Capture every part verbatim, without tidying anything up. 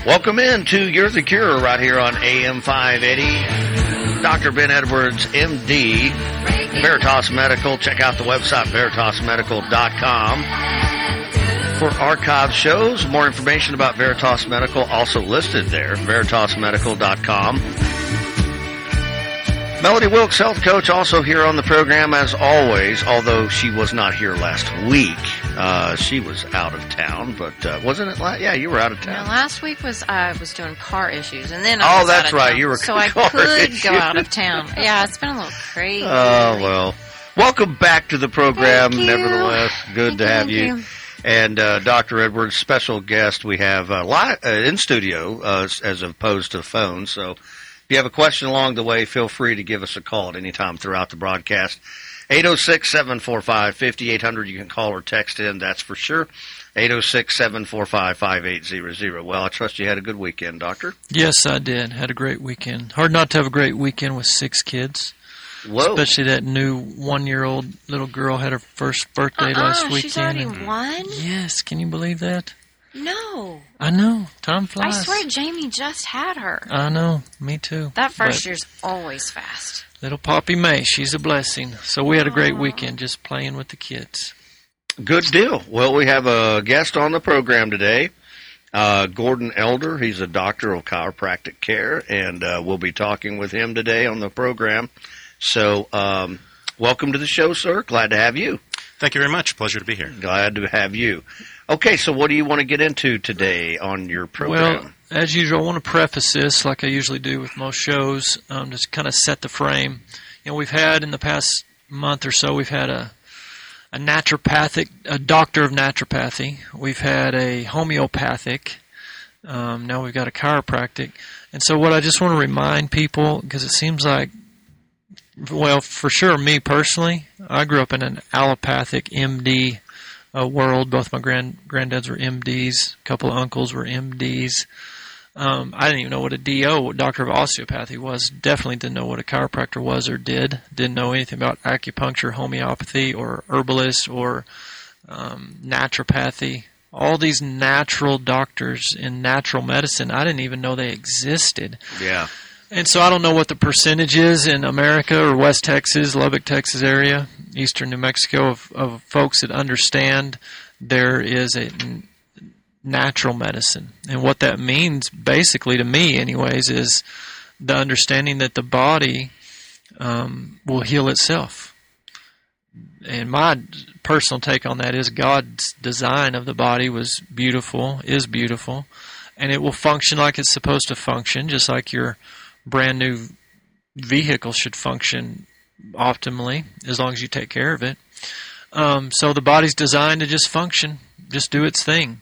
Welcome in to You're the Cure right here on A M five eighty. Doctor Ben Edwards, M D, Veritas Medical. Check out the website, veritas medical dot com. For archived shows, more information about Veritas Medical also listed there, veritas medical dot com. Melody Wilkes, health coach, also here on the program as always, although she was not here last week. Uh, she was out of town, but uh, wasn't it last? Yeah, you were out of town. No, last week was I was doing car issues, and then I oh, was that's out of right, town, you were so I car could issues. go out of town. Yeah, it's been a little crazy. Oh well, welcome back to the program. Thank you. Nevertheless, good Thank to you, have thank you. you. And uh, Doctor Edwards, special guest, we have uh, live, uh, in studio uh, as opposed to phone. So if you have a question along the way, feel free to give us a call at any time throughout the broadcast. eight oh six, seven four five, five eight zero zero. You can call or text in, that's for sure. eight oh six, seven four five, five eight zero zero. Well, I trust you had a good weekend, Doctor. Yes, I did. Had a great weekend. Hard not to have a great weekend with six kids. Whoa. Especially that new one-year-old little girl had her first birthday uh-uh, last weekend. She's already and, one? Yes, can you believe that? No. I know. Time flies. I swear Jamie just had her. I know. Me too. That first But year's always fast. little Poppy May, she's a blessing. So we had a great Aww. weekend just playing with the kids. Good deal. Well, we have a guest on the program today, uh, Gordon Elder. He's a doctor of chiropractic care, and uh, we'll be talking with him today on the program. So um, welcome to the show, sir. Glad to have you. Thank you very much. Pleasure to be here. Glad to have you. Okay, so what do you want to get into today on your program? Well, as usual, I want to preface this like I usually do with most shows, um, just kind of set the frame. You know, we've had in the past month or so, we've had a a naturopathic, a doctor of naturopathy. We've had a homeopathic. Um, now we've got a chiropractic. And so what I just want to remind people, because it seems like, well, for sure, me personally, I grew up in an allopathic M D uh, world. Both my grand granddads were M Ds. A couple of uncles were M Ds. Um, I didn't even know what a D O, doctor of osteopathy, was. Definitely didn't know what a chiropractor was or did. Didn't know anything about acupuncture, homeopathy, or herbalist, or um, naturopathy. All these natural doctors in natural medicine, I didn't even know they existed. Yeah. And so I don't know what the percentage is in America or West Texas, Lubbock, Texas area, eastern New Mexico, of, of folks that understand there is a n- natural medicine. And what that means, basically to me anyways, is the understanding that the body um, will heal itself. And my personal take on that is God's design of the body was beautiful, is beautiful, and it will function like it's supposed to function, just like your brand new vehicle should function optimally as long as you take care of it. Um, so the body's designed to just function, just do its thing.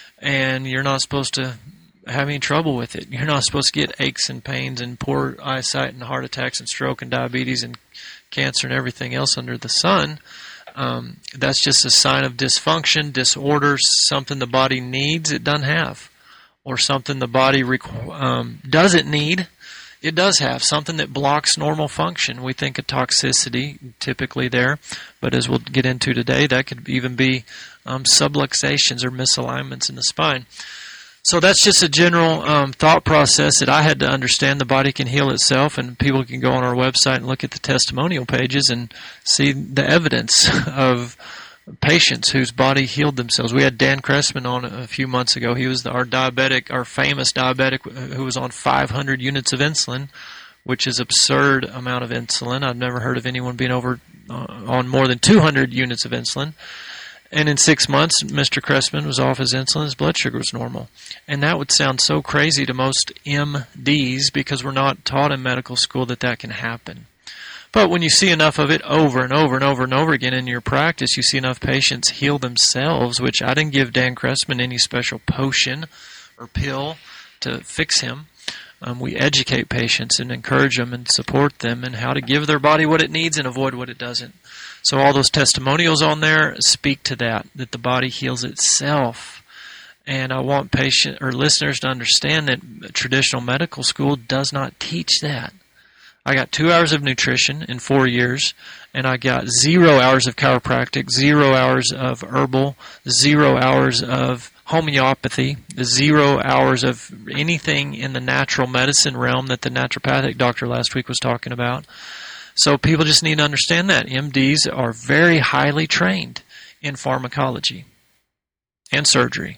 And you're not supposed to have any trouble with it. You're not supposed to get aches and pains and poor eyesight and heart attacks and stroke and diabetes and cancer and everything else under the sun. Um, that's just a sign of dysfunction, disorder, something the body needs it doesn't have, or something the body requ- um, doesn't need. It does have something that blocks normal function. We think of toxicity typically there, but as we'll get into today, that could even be um, subluxations or misalignments in the spine. So that's just a general um, thought process that I had to understand. The body can heal itself, and people can go on our website and look at the testimonial pages and see the evidence of patients whose body healed themselves. We had Dan Cressman on a few months ago. He was the, our diabetic, our famous diabetic who was on five hundred units of insulin, which is absurd amount of insulin. I've never heard of anyone being over uh, on more than two hundred units of insulin. And in six months, Mister Cressman was off his insulin. His blood sugar was normal. And that would sound so crazy to most M Ds because we're not taught in medical school that that can happen. But when you see enough of it over and over and over and over again in your practice, you see enough patients heal themselves, which I didn't give Dan Cressman any special potion or pill to fix him. Um, we educate patients and encourage them and support them in how to give their body what it needs and avoid what it doesn't. So all those testimonials on there speak to that, that the body heals itself. And I want patient or listeners to understand that traditional medical school does not teach that. I got two hours of nutrition in four years, and I got zero hours of chiropractic, zero hours of herbal, zero hours of homeopathy, the zero hours of anything in the natural medicine realm that the naturopathic doctor last week was talking about. So people just need to understand that. M Ds are very highly trained in pharmacology and surgery.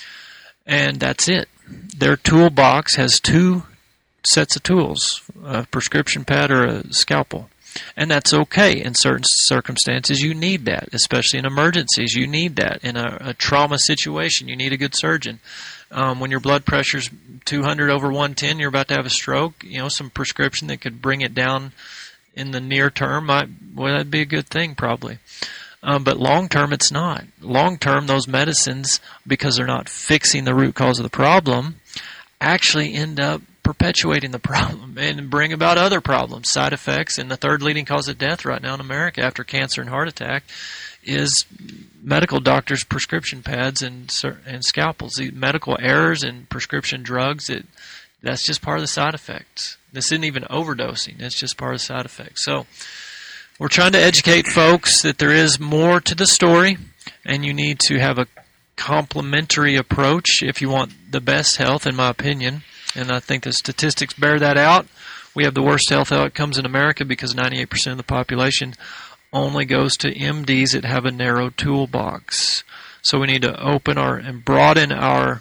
And that's it. Their toolbox has two sets of tools, a prescription pad or a scalpel. And that's okay. In certain circumstances, you need that, especially in emergencies. You need that. In a, a trauma situation, you need a good surgeon. Um, when your blood pressure's two hundred over one ten, you're about to have a stroke, you know, some prescription that could bring it down in the near term, might, well, that'd be a good thing probably. Um, but long term, it's not. Long term, those medicines, because they're not fixing the root cause of the problem, actually end up perpetuating the problem and bring about other problems, side effects. And the third leading cause of death right now in America after cancer and heart attack is medical doctors' prescription pads and and scalpels. The medical errors and prescription drugs, it, that's just part of the side effects. This isn't even overdosing. It's just part of the side effects. So we're trying to educate folks that there is more to the story, and you need to have a complementary approach if you want the best health, in my opinion. And I think the statistics bear that out. We have the worst health outcomes in America because ninety-eight percent of the population only goes to M Ds that have a narrow toolbox. So we need to open our and broaden our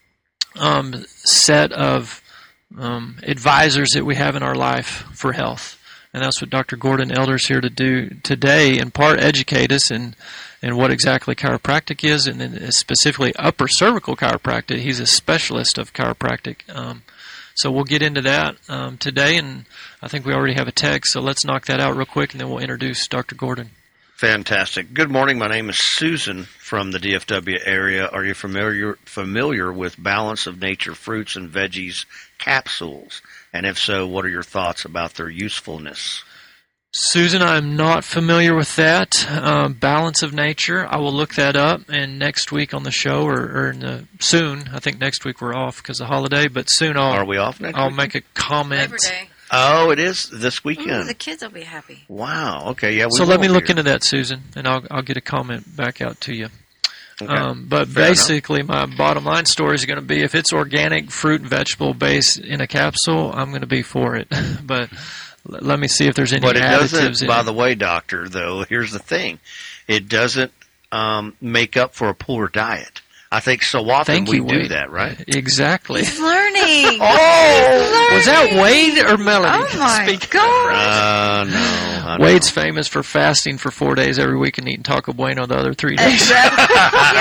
um, set of um, advisors that we have in our life for health. And that's what Doctor Gordon Elder is here to do today, in part educate us in, in what exactly chiropractic is, and then specifically upper cervical chiropractic. He's a specialist of chiropractic. Um, so we'll get into that um, today, and I think we already have a text, so let's knock that out real quick, and then we'll introduce Doctor Gordon. Fantastic. Good morning. My name is Susan from the D F W area. Are you familiar familiar with Balance of Nature fruits and veggies capsules? And if so, what are your thoughts about their usefulness? Susan, I'm not familiar with that. Um, Balance of Nature, I will look that up, and next week on the show, or, or in the, soon, I think next week we're off because of the holiday, but soon I'll, are we off next I'll week? make a comment. Labor Day. Oh, it is this weekend. Ooh, the kids will be happy. Wow. Okay. Yeah. We So let me will look here. into that, Susan, and I'll I'll get a comment back out to you. Okay. Um, but Fair basically, my bottom line story is going to be if it's organic fruit and vegetable based in a capsule, I'm going to be for it. But l- let me see if there's any But it additives doesn't, in by it. the way, doctor, though, here's the thing. It doesn't um, make up for a poor diet. I think so often Thank we you, do Wade. that, right? Exactly. He's learning. Oh! Was that Wade or Melody? Oh my Speaking- God. Uh, no. I know. Wade's famous for fasting for four days every week and eating Taco Bueno the other three days. Exactly. Yep.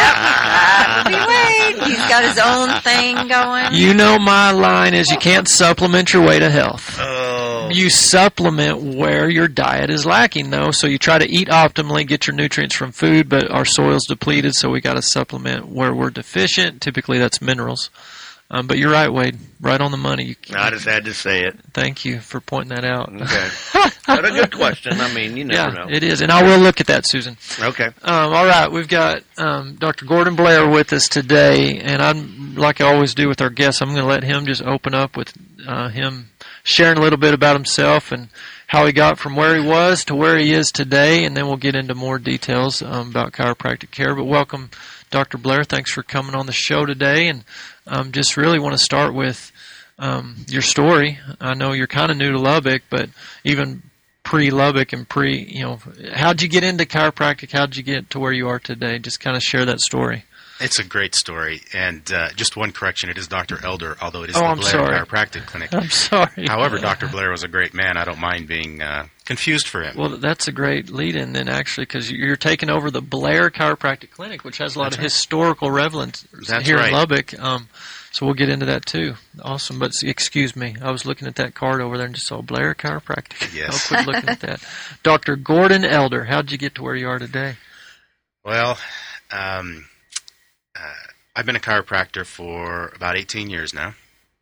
That would be Wade. He's got his own thing going. You know my line is you can't supplement your way to health. Oh. You supplement where your diet is lacking, though. So you try to eat optimally, get your nutrients from food, but our soil's depleted, so we got to supplement where we're deficient. Typically, that's minerals. Um, but you're right, Wade. Right on the money. You, I just had to say it. Thank you for pointing that out. Okay. But a good question. I mean, you never Yeah, know. it is, and I will look at that, Susan. Okay. Um, all right, we've got um, Doctor Gordon Blair with us today, and I'm like I always do with our guests, I'm going to let him just open up with uh, him sharing a little bit about himself and how he got from where he was to where he is today, and then we'll get into more details um, about chiropractic care. But welcome, Doctor Blair. Thanks for coming on the show today, and um, just really want to start with um, your story. I know you're kind of new to Lubbock, but even pre-Lubbock and pre, you know, how'd you get into chiropractic? How'd you get to where you are today? Just kind of share that story. It's a great story. And uh, just one correction, it is Doctor Elder, although it is Oh, the I'm Blair sorry. Chiropractic Clinic. I'm sorry. However, Doctor Blair was a great man. I don't mind being uh, confused for him. Well, that's a great lead-in then, actually, because you're taking over the Blair Chiropractic Clinic, which has a lot That's of right. historical relevance That's here right. in Lubbock. Um, so we'll get into that too. Awesome. But excuse me, I was looking at that card over there and just saw Blair Chiropractic. Yes. I'll quit looking at that. Doctor Gordon Elder, how'd you get to where you are today? Well, um, uh, I've been a chiropractor for about eighteen years now.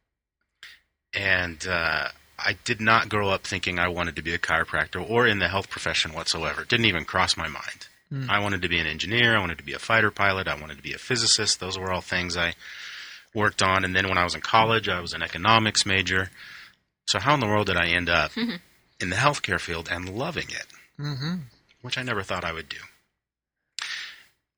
And uh, I did not grow up thinking I wanted to be a chiropractor or in the health profession whatsoever. It didn't even cross my mind. Mm. I wanted to be an engineer. I wanted to be a fighter pilot. I wanted to be a physicist. Those were all things I worked on. And then when I was in college, I was an economics major. So how in the world did I end up in the healthcare field and loving it, Mm-hmm. which I never thought I would do?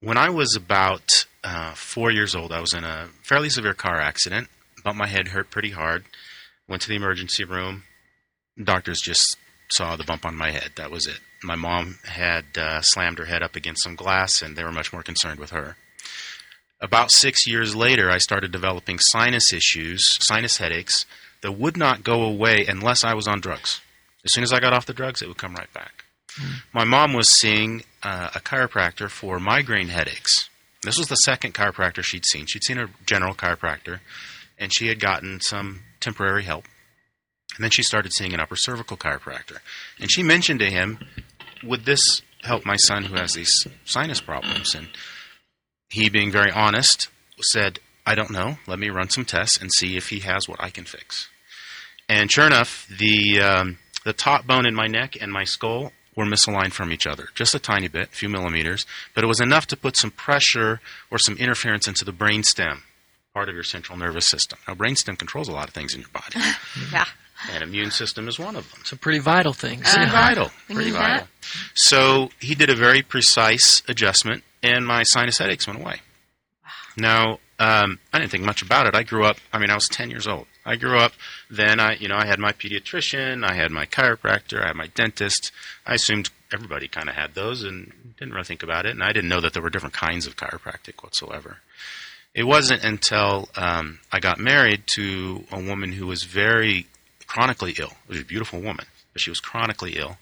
when I was about uh, four years old, I was in a fairly severe car accident. Bumped my head, hurt pretty hard. Went to the emergency room. Doctors just saw the bump on my head. That was it. My mom had uh, slammed her head up against some glass, and they were much more concerned with her. About six years later, I started developing sinus issues, sinus headaches, that would not go away unless I was on drugs. As soon as I got off the drugs, it would come right back. Mm. My mom was seeing uh, a chiropractor for migraine headaches. This was the second chiropractor she'd seen. She'd seen a general chiropractor, and she had gotten some temporary help. And then she started seeing an upper cervical chiropractor. And she mentioned to him, would this help my son who has these sinus problems? And he, being very honest, said, I don't know. Let me run some tests and see if he has what I can fix. And sure enough, the um, the top bone in my neck and my skull were misaligned from each other, just a tiny bit, a few millimeters, but it was enough to put some pressure or some interference into the brainstem, part of your central nervous system. Now, brainstem controls a lot of things in your body. Yeah. And immune system is one of them. Some pretty vital things. Pretty Uh-huh. vital. We Pretty need vital. that. So he did a very precise adjustment, and my sinus headaches went away. Now, um, I didn't think much about it. I grew up, I mean, I was ten years old. I grew up, then I, you know, I had my pediatrician, I had my chiropractor, I had my dentist. I assumed everybody kind of had those and didn't really think about it. And I didn't know that there were different kinds of chiropractic whatsoever. It wasn't until um, I got married to a woman who was very chronically ill. She was a beautiful woman, but she was chronically ill.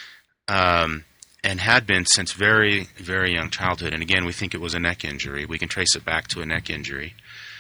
Um, and had been since very, very young childhood. And again, we think it was a neck injury. We can trace it back to a neck injury.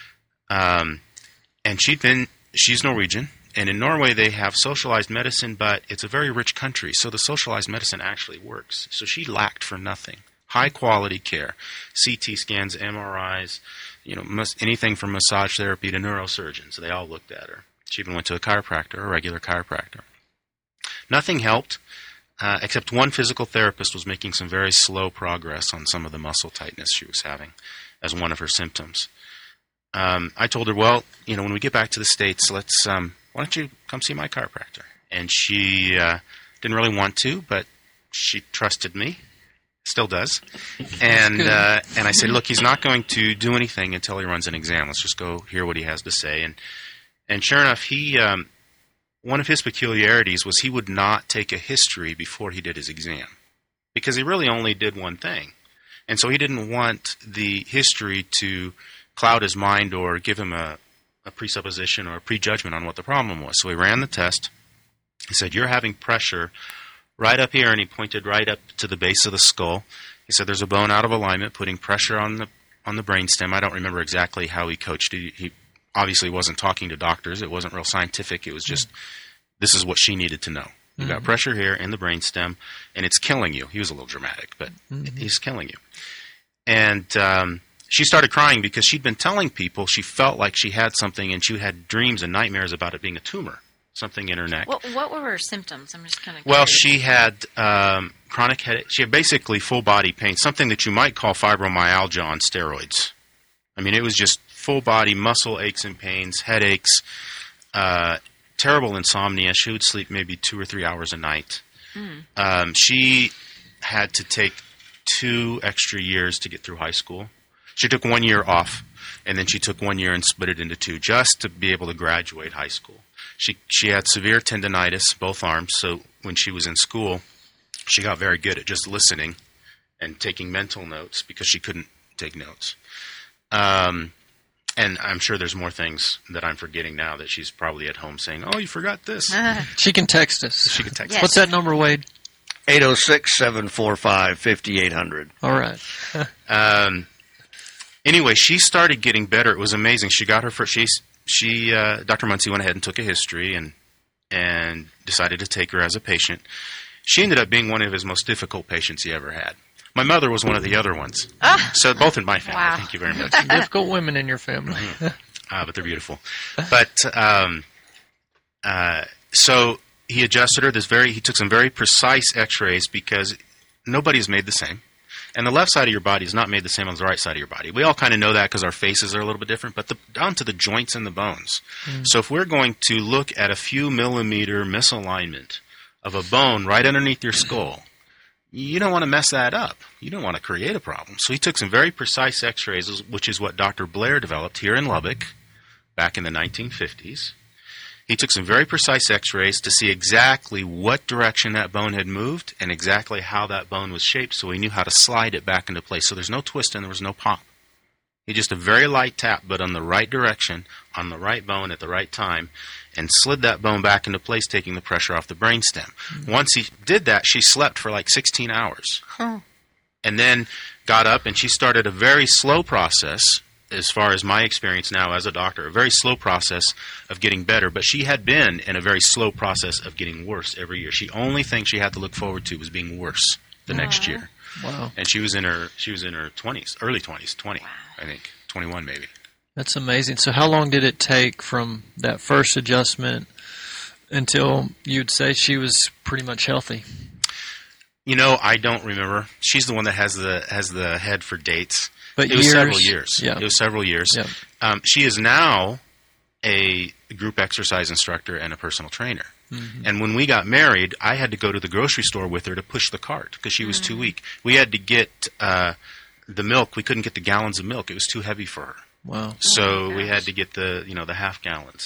Um, and she'd been, she's Norwegian, and in Norway they have socialized medicine, but it's a very rich country, so the socialized medicine actually works. So she lacked for nothing. High quality care, C T scans, M R Is, you know, mas- anything from massage therapy to neurosurgeons. They all looked at her. She even went to a chiropractor, a regular chiropractor. Nothing helped. Uh, except one physical therapist was making some very slow progress on some of the muscle tightness she was having as one of her symptoms. Um, I told her, well, you know, when we get back to the States, let's, um, why don't you come see my chiropractor? And she uh, didn't really want to, but she trusted me, still does. And uh, and I said, look, he's not going to do anything until he runs an exam. Let's just go hear what he has to say. And and sure enough, he... Um, One of his peculiarities was he would not take a history before he did his exam because he really only did one thing. And so he didn't want the history to cloud his mind or give him a, a presupposition or a prejudgment on what the problem was. So he ran the test. He said, you're having pressure right up here, and he pointed right up to the base of the skull. He said, there's a bone out of alignment putting pressure on the on the brainstem. I don't remember exactly how he coached. He, he obviously wasn't talking to doctors. It wasn't real scientific. It was just, this is what she needed to know. You've got pressure here in the brainstem, and it's killing you. He was a little dramatic, but mm-hmm. he's killing you. And um, she started crying because she'd been telling people she felt like she had something, and she had dreams and nightmares about it being a tumor, something in her neck. What, what were her symptoms? I'm just kind of Well, she had um, chronic headache. She had basically full body pain, something that you might call fibromyalgia on steroids. I mean, it was just full body muscle aches and pains, headaches, uh, terrible insomnia. She would sleep maybe two or three hours a night. Mm. Um, she had to take two extra years to get through high school. She took one year off, and then she took one year and split it into two just to be able to graduate high school. She she had severe tendonitis, both arms, so when she was in school, she got very good at just listening and taking mental notes because she couldn't take notes. Um, and I'm sure there's more things that I'm forgetting now that she's probably at home saying, oh, you forgot this. Uh, she can text us. She can text yes. us. What's that number, Wade? eight oh six, seven four five, five eight zero zero. All right. um, anyway, she started getting better. It was amazing. She got her first, she, she uh, Doctor Muncie went ahead and took a history and and decided to take her as a patient. She ended up being one of his most difficult patients he ever had. My mother was one of the other ones. Ah. So both in my family. Wow. Thank you very much. Difficult women in your family. Mm-hmm. uh, but they're beautiful. But um, uh, so he adjusted her. This very he took some very precise X-rays because nobody's made the same, and the left side of your body is not made the same as the right side of your body. We all kind of know that because our faces are a little bit different, but the, down to the joints and the bones. Mm. So if we're going to look at a few millimeter misalignment of a bone right underneath your skull, you don't want to mess that up. You don't want to create a problem. So he took some very precise x-rays, which is what Doctor Blair developed here in Lubbock back in the nineteen fifties. He took some very precise x-rays to see exactly what direction that bone had moved and exactly how that bone was shaped, so he knew how to slide it back into place. So there's no twist and there was no pop. He just a very light tap, but on the right direction, on the right bone at the right time, and slid that bone back into place, taking the pressure off the brainstem. Mm-hmm. Once he did that, she slept for like sixteen hours. Huh. And then got up, and she started a very slow process, as far as my experience now as a doctor, a very slow process of getting better. But she had been in a very slow process of getting worse every year. She only thing she had to look forward to was being worse the wow. next year. Wow. And she was in her she was in her twenties, early twenties, twenty, wow. I think, twenty-one maybe. That's amazing. So how long did it take from that first adjustment until you'd say she was pretty much healthy? You know, I don't remember. She's the one that has the has the head for dates. But it years, was several years. Yeah. It was several years. Yeah. Um, she is now a group exercise instructor and a personal trainer. Mm-hmm. And when we got married, I had to go to the grocery store with her to push the cart because she was mm-hmm. too weak. We had to get uh, the milk. We couldn't get the gallons of milk. It was too heavy for her. Wow. So oh we had to get the, you know, the half gallons.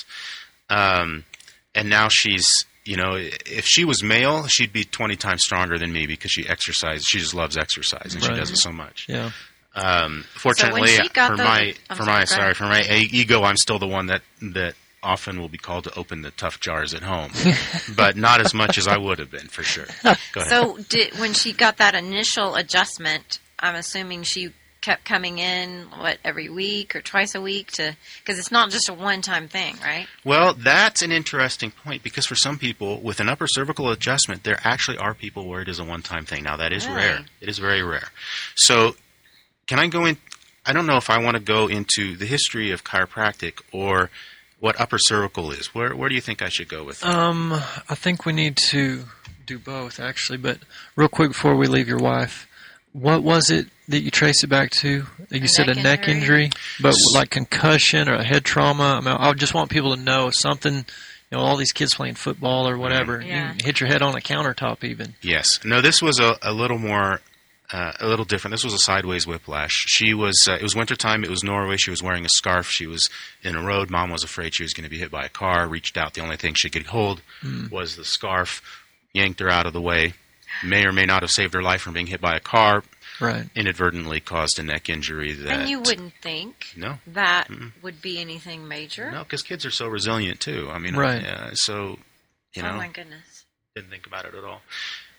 Um, and now she's, you know, if she was male, she'd be twenty times stronger than me because she exercises. She just loves exercise and right. she does it so much. Yeah. Um, fortunately, so for the, my I'm for sorry, my sorry for my ego, I'm still the one that that often will be called to open the tough jars at home, but not as much as I would have been for sure. Go ahead. So, did, when she got that initial adjustment, I'm assuming she kept coming in what every week or twice a week to because it's not just a one-time thing, right? Well, that's an interesting point because for some people with an upper cervical adjustment, there actually are people where it is a one-time thing. Now that is really? rare. It is very rare. So. Can I go in? I don't know if I want to go into the history of chiropractic or what upper cervical is. Where where do you think I should go with that? Um, I think we need to do both, actually. But real quick before we leave your wife, what was it that you trace it back to? You a said neck a neck injury, injury but like concussion or a head trauma. I mean, I just want people to know something. You know, all these kids playing football or whatever. Yeah. You can hit your head on a countertop even. Yes. No, this was a, a little more. Uh, a little different. This was a sideways whiplash. She was. Uh, it was wintertime. It was Norway. She was wearing a scarf. She was in a road. Mom was afraid she was going to be hit by a car. Reached out. The only thing she could hold mm. was the scarf. Yanked her out of the way. May or may not have saved her life from being hit by a car. Right. Inadvertently caused a neck injury. That and you wouldn't think no that Mm-mm. would be anything major. No, because kids are so resilient too. I mean, right. Uh, so you know. Oh my goodness. Didn't think about it at all.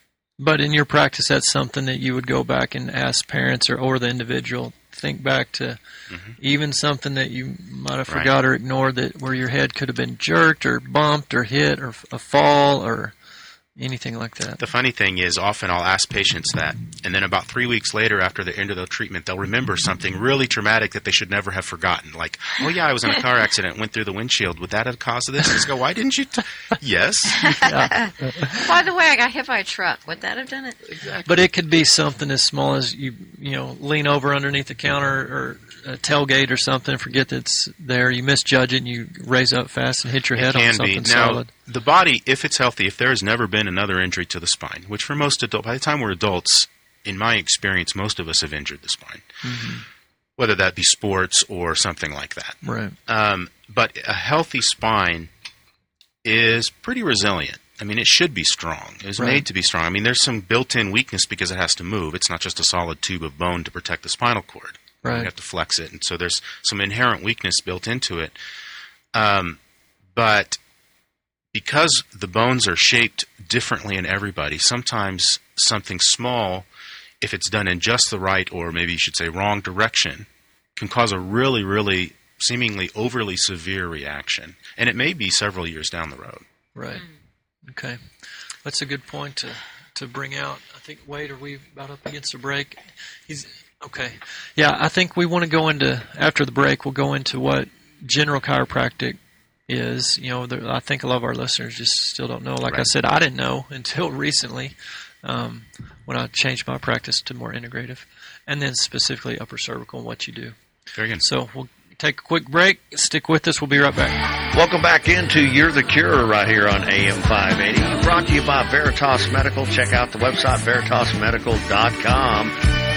But in your practice, that's something that you would go back and ask parents or, or the individual, think back to mm-hmm. even something that you might have forgot right. or ignored, that where your head could have been jerked or bumped or hit or a fall or anything like that. The funny thing is often I'll ask patients that, and then about three weeks later after the end of the treatment, they'll remember something really traumatic that they should never have forgotten. Like, oh, yeah, I was in a car accident, went through the windshield. Would that have caused this? Just go, why didn't you? T-? Yes. Yeah. By the way, I got hit by a truck. Would that have done it? Exactly. But it could be something as small as you, you know, lean over underneath the counter or a tailgate or something, forget that it's there, you misjudge it, and you raise up fast and hit your head on something be. Now, solid. The body, if it's healthy, if there has never been another injury to the spine, which for most adults, by the time we're adults, in my experience, most of us have injured the spine, mm-hmm. whether that be sports or something like that. Right. Um, but a healthy spine is pretty resilient. I mean, it should be strong. It was right. made to be strong. I mean, there's some built-in weakness because it has to move. It's not just a solid tube of bone to protect the spinal cord. Right. You have to flex it, and so there's some inherent weakness built into it. Um, but because the bones are shaped differently in everybody, sometimes something small, if it's done in just the right, or maybe you should say wrong direction, can cause a really, really seemingly overly severe reaction. And it may be several years down the road. Right. Okay. That's a good point to, to bring out. I think, Wade, are we about up against a break? He's okay. Yeah, I think we want to go into, after the break, we'll go into what general chiropractic is. You know, there, I think a lot of our listeners just still don't know. Like right. I said, I didn't know until recently um, when I changed my practice to more integrative, and then specifically upper cervical and what you do. Very good. So we'll take a quick break. Stick with us. We'll be right back. Welcome back into You're the Cure right here on A M five eighty. Brought to you by Veritas Medical. Check out the website, veritas medical dot com.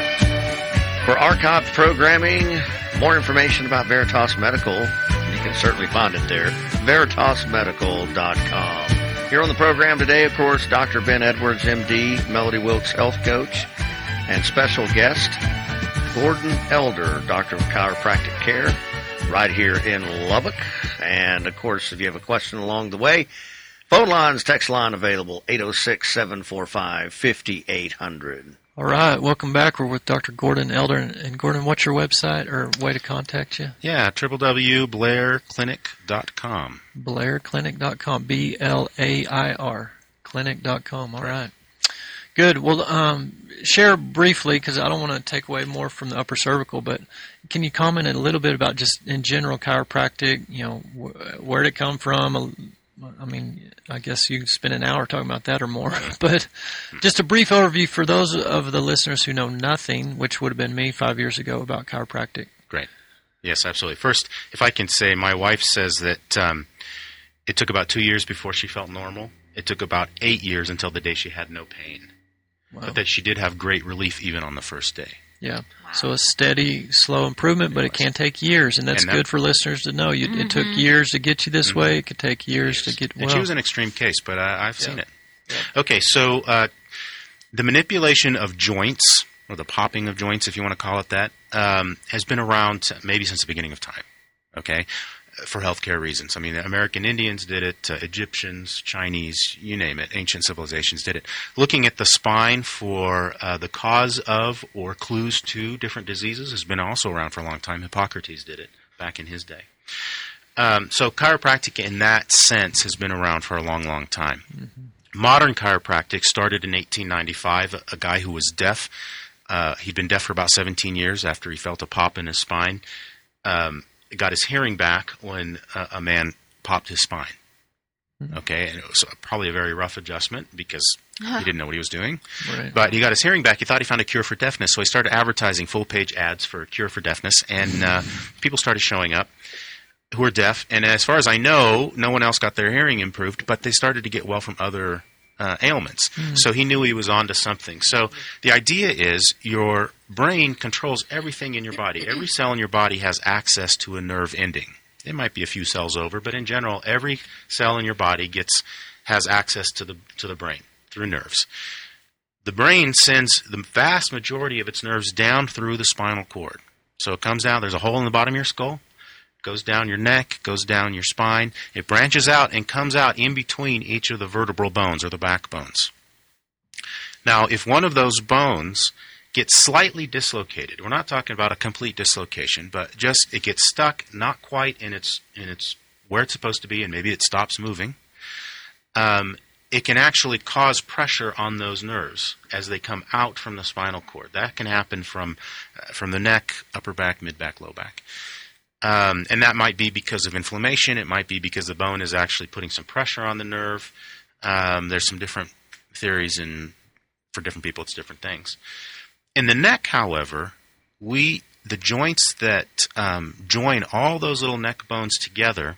For archived programming, more information about Veritas Medical, you can certainly find it there, veritas medical dot com. Here on the program today, of course, Doctor Ben Edwards, M D, Melody Wilkes Health Coach, and special guest, Gordon Elder, Doctor of Chiropractic Care, right here in Lubbock. And, of course, if you have a question along the way, phone lines, text line available, eight oh six, seven four five, five eight zero zero. All right, welcome back. We're with Doctor Gordon Elder. And, Gordon, what's your website or way to contact you? Yeah, w w w dot blair clinic dot com. blair clinic dot com, B L A I R, clinic dot com. All right. Good. Well, um, share briefly, because I don't want to take away more from the upper cervical, but can you comment a little bit about just in general chiropractic, you know, wh- where did it come from? I mean, I guess you spend an hour talking about that or more, but just a brief overview for those of the listeners who know nothing, which would have been me five years ago, about chiropractic. Great. Yes, absolutely. First, if I can say, my wife says that um, it took about two years before she felt normal. It took about eight years until the day she had no pain. Wow. But that she did have great relief even on the first day. Yeah. Wow. So a steady, slow improvement, but it, it can take years, and that's and that, good for listeners to know. You, mm-hmm. It took years to get you this mm-hmm. way. It could take years yes. to get well. And she was an extreme case, but uh, I've yeah. seen it. Yeah. Okay, so uh, the manipulation of joints, or the popping of joints, if you want to call it that, um, has been around maybe since the beginning of time, okay, for healthcare reasons. I mean, the American Indians did it, uh, Egyptians, Chinese, you name it, ancient civilizations did it. Looking at the spine for uh, the cause of or clues to different diseases has been also around for a long time. Hippocrates did it back in his day. Um, so chiropractic in that sense has been around for a long, long time. Mm-hmm. Modern chiropractic started in eighteen ninety-five. A, a guy who was deaf, uh, he'd been deaf for about seventeen years after he felt a pop in his spine. Um, got his hearing back when uh, a man popped his spine. Okay, and it was probably a very rough adjustment because he didn't know what he was doing. Right. But he got his hearing back. He thought he found a cure for deafness, so he started advertising full-page ads for a cure for deafness, and uh, people started showing up who were deaf. And as far as I know, no one else got their hearing improved, but they started to get well from other uh, ailments. Mm. So he knew he was onto something. So the idea is your brain controls everything in your body. Every cell in your body has access to a nerve ending. It might be a few cells over, but in general, every cell in your body gets has access to the to the brain through nerves. The brain sends the vast majority of its nerves down through the spinal cord. So it comes down, there's a hole in the bottom of your skull, goes down your neck, goes down your spine. It branches out and comes out in between each of the vertebral bones or the backbones. Now, if one of those bones gets slightly dislocated, we're not talking about a complete dislocation, but just it gets stuck, not quite in its in its where it's supposed to be, and maybe it stops moving, um, it can actually cause pressure on those nerves as they come out from the spinal cord. That can happen from uh, from the neck, upper back, mid back, low back. Um, and that might be because of inflammation. It might be because the bone is actually putting some pressure on the nerve. Um, there's some different theories, and for different people, it's different things. In the neck, however, we the joints that um, join all those little neck bones together,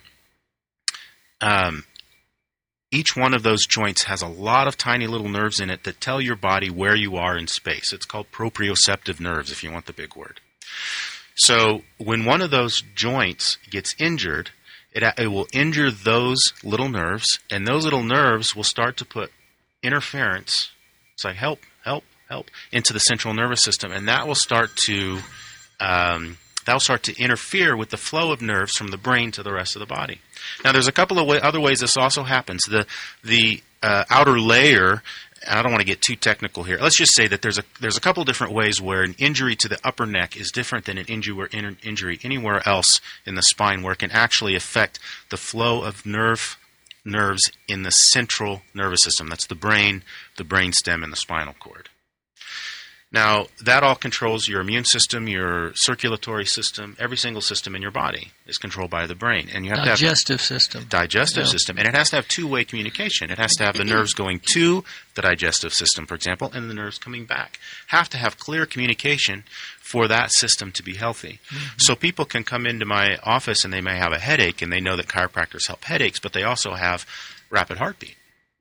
um, each one of those joints has a lot of tiny little nerves in it that tell your body where you are in space. It's called proprioceptive nerves, if you want the big word. So when one of those joints gets injured, it, it will injure those little nerves, and those little nerves will start to put interference. It's like, help, help, help, into the central nervous system, and that will start to um, that will start to interfere with the flow of nerves from the brain to the rest of the body. Now, there's a couple of way, other ways this also happens. The the uh, outer layer. And I don't want to get too technical here. Let's just say that there's a there's a couple different ways where an injury to the upper neck is different than an injury injury anywhere else in the spine, where it can actually affect the flow of nerve nerves in the central nervous system. That's the brain, the brainstem, and the spinal cord. Now, that all controls your immune system, your circulatory system, every single system in your body is controlled by the brain. And you have digestive to have system. Digestive yeah. system. And it has to have two-way communication. It has to have the nerves going to the digestive system, for example, and the nerves coming back. Have to have clear communication for that system to be healthy. Mm-hmm. So people can come into my office and they may have a headache, and they know that chiropractors help headaches, but they also have rapid heartbeat.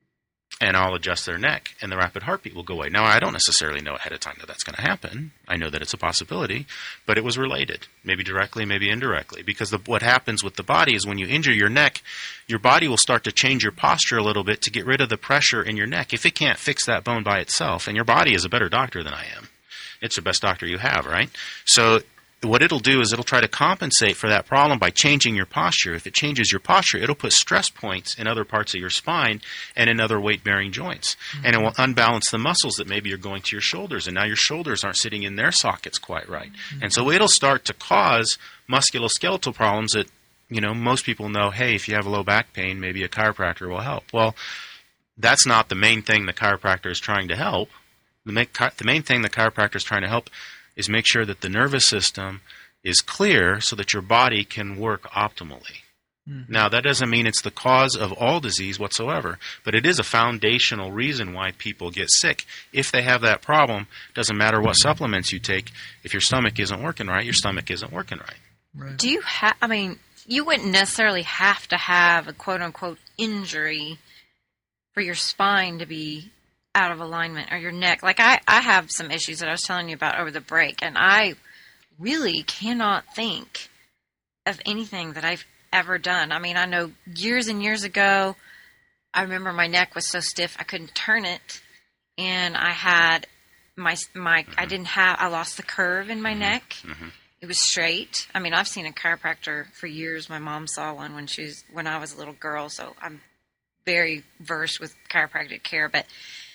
And I'll adjust their neck, and the rapid heartbeat will go away. Now, I don't necessarily know ahead of time that that's going to happen. I know that it's a possibility, but it was related, maybe directly, maybe indirectly. Because the, what happens with the body is when you injure your neck, your body will start to change your posture a little bit to get rid of the pressure in your neck. If it can't fix that bone by itself, and your body is a better doctor than I am, it's the best doctor you have, right? So what it'll do is it'll try to compensate for that problem by changing your posture. If it changes your posture, it'll put stress points in other parts of your spine and in other weight-bearing joints. Mm-hmm. And it will unbalance the muscles that maybe are going to your shoulders, and now your shoulders aren't sitting in their sockets quite right. Mm-hmm. And so it'll start to cause musculoskeletal problems that, you know, most people know, hey, if you have low back pain, maybe a chiropractor will help. Well, that's not the main thing the chiropractor is trying to help. The main, the main thing the chiropractor is trying to help is make sure that the nervous system is clear so that your body can work optimally. Mm-hmm. Now, that doesn't mean it's the cause of all disease whatsoever, but it is a foundational reason why people get sick. If they have that problem, doesn't matter what supplements you take, if your stomach isn't working right, your stomach isn't working right. Right. Do you have, I mean, you wouldn't necessarily have to have a quote-unquote injury for your spine to be out of alignment, or your neck. Like I, I have some issues that I was telling you about over the break, and I really cannot think of anything that I've ever done. I mean, I know years and years ago, I remember my neck was so stiff I couldn't turn it, and I had my my mm-hmm. I didn't have I lost the curve in my mm-hmm. neck. Mm-hmm. It was straight. I mean, I've seen a chiropractor for years. My mom saw one when she was when I was a little girl, so I'm very versed with chiropractic care, but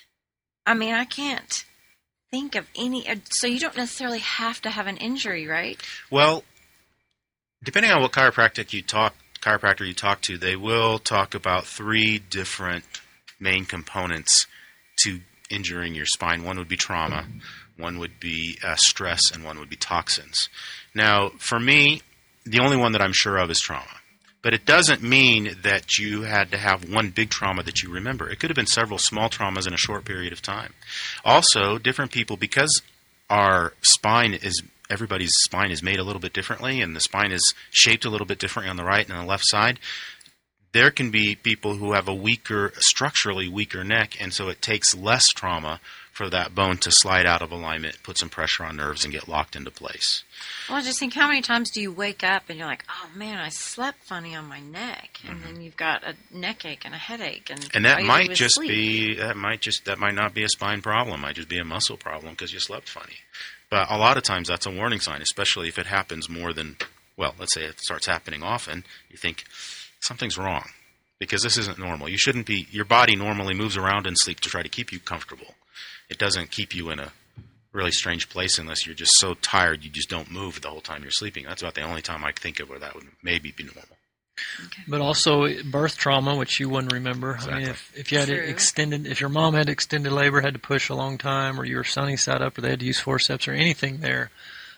I mean, I can't think of any. So you don't necessarily have to have an injury, right? Well, depending on what chiropractic you talk, chiropractor you talk to, they will talk about three different main components to injuring your spine. One would be trauma, one would be uh, stress, and one would be toxins. Now, for me, the only one that I'm sure of is trauma. But it doesn't mean that you had to have one big trauma that you remember. It could have been several small traumas in a short period of time. Also, different people, because our spine is, everybody's spine is made a little bit differently, and the spine is shaped a little bit differently on the right and on the left side, there can be people who have a weaker, structurally weaker neck, and so it takes less trauma for that bone to slide out of alignment, put some pressure on nerves, and get locked into place. Well, just think, how many times do you wake up and you're like, oh man, I slept funny on my neck, and mm-hmm. then you've got a neck ache and a headache, and and that might just sleep. be that might just that might not be a spine problem, might just be a muscle problem because you slept funny. But a lot of times that's a warning sign, especially if it happens more than well, let's say it starts happening often. You think something's wrong because this isn't normal. You shouldn't be. Your body normally moves around in sleep to try to keep you comfortable. It doesn't keep you in a really strange place unless you're just so tired you just don't move the whole time you're sleeping. That's about the only time I can think of where that would maybe be normal. Okay. But also birth trauma, which you wouldn't remember. Exactly. I mean, if, if you had True. extended, if your mom had extended labor, had to push a long time, or you were sunny side up, or they had to use forceps, or anything there,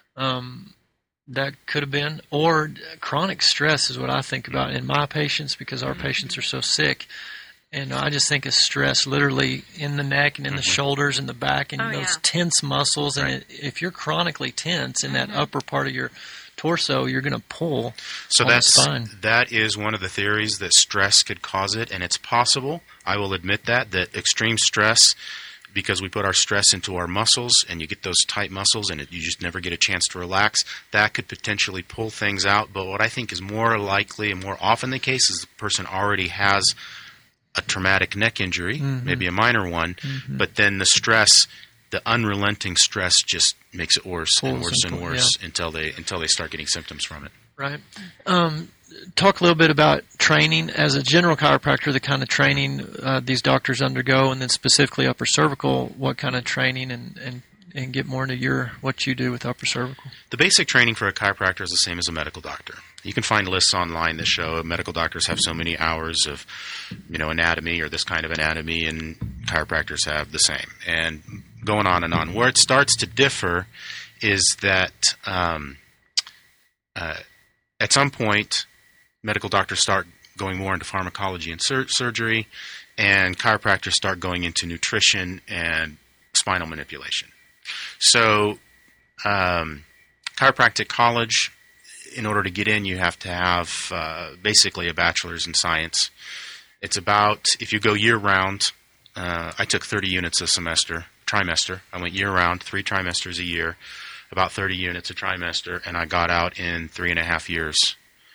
um, that could have been. Or chronic stress is what I think about in my patients, because our mm-hmm. patients are so sick. And I just think of stress literally in the neck and in mm-hmm. the shoulders and the back and oh, those yeah. tense muscles. And right. it, if you're chronically tense in mm-hmm. that upper part of your torso, you're going to pull so on that's, the spine. That is one of the theories that stress could cause it, and it's possible. I will admit that, that extreme stress, because we put our stress into our muscles, and you get those tight muscles, and it, you just never get a chance to relax, that could potentially pull things out. But what I think is more likely and more often the case is the person already has a traumatic neck injury, mm-hmm. maybe a minor one, mm-hmm. but then the stress, the unrelenting stress, just makes it worse Pulls and worse and, and worse yeah. until they until they start getting symptoms from it. Right. Um, talk a little bit about training as a general chiropractor, the kind of training uh, these doctors undergo, and then specifically upper cervical, what kind of training, and, and, and get more into your what you do with upper cervical. The basic training for a chiropractor is the same as a medical doctor. You can find lists online that show medical doctors have so many hours of, you know, anatomy or this kind of anatomy, and chiropractors have the same. And going on and on. Where it starts to differ is that um, uh, at some point, medical doctors start going more into pharmacology and sur- surgery, and chiropractors start going into nutrition and spinal manipulation. So um, chiropractic college, in order to get in, you have to have uh, basically a bachelor's in science. It's about, if you go year-round, uh, I took thirty units a semester, trimester. I went year-round, three trimesters a year, about thirty units a trimester, and I got out in three and a half years.